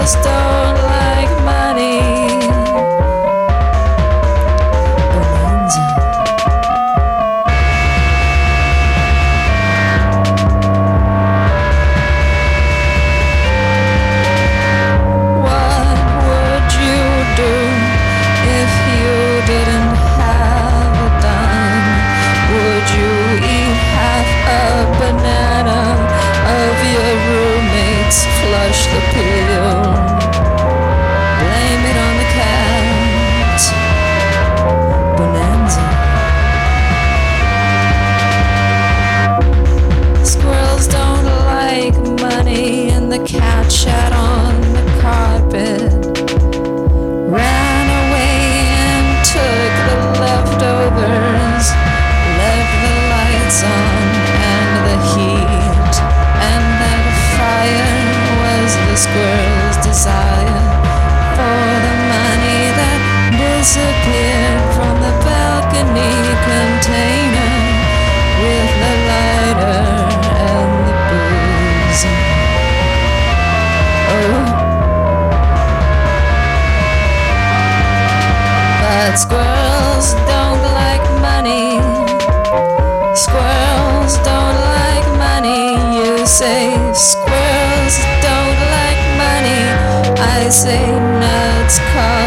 Squirrels don't like money. Bonanza. What would you do if you didn't have a dime? Would you eat half a banana of your roommate's flush the peel? Blame it on the cat. Bonanza. Squirrels don't like money, and the cat shat on the carpet. Ran away and took the leftovers. Left the lights on and the heat, and that fire was the squirrel's desire for the money that disappeared from the balcony container with the lighter and the booze. Oh, but squirrels don't like money. Squirrels don't like money. You say squirrels don't like money. I say nuts.